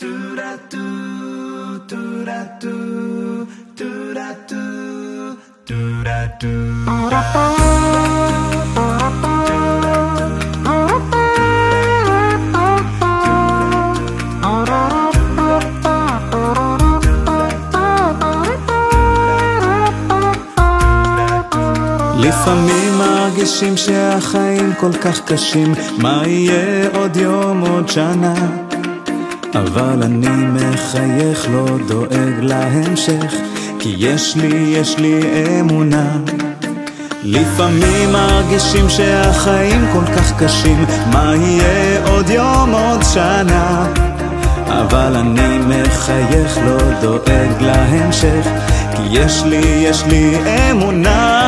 לפעמים מרגישים שהחיים כל כך קשים, מה יהיה עוד יום עוד שנה, אבל אני מחייך לא דואג להמשך, כי יש לי אמונה. לפעמים מרגישים שהחיים כל כך קשים, מה יהיה עוד יום עוד שנה, אבל אני מחייך לא דואג להמשך, כי יש לי אמונה.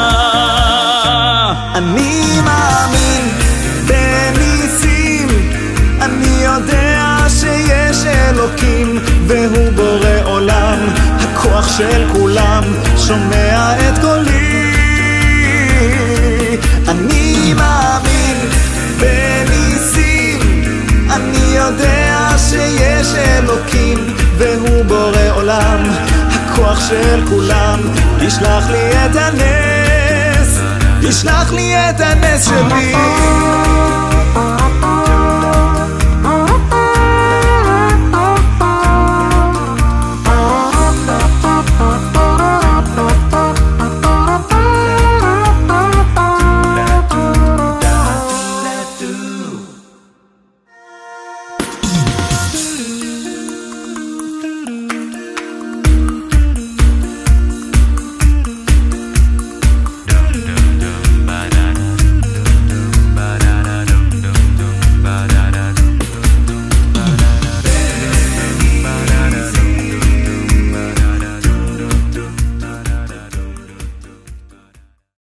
אני מאמין בניסים, אני יודע שיש אלוקים והוא בורא עולם, הכוח של כולם שומע את קולי. אני מאמין בניסים, אני יודע שיש אלוקים והוא בורא עולם, הכוח של כולם ישלח לי את הנס, ישלח לי את הנס שלי.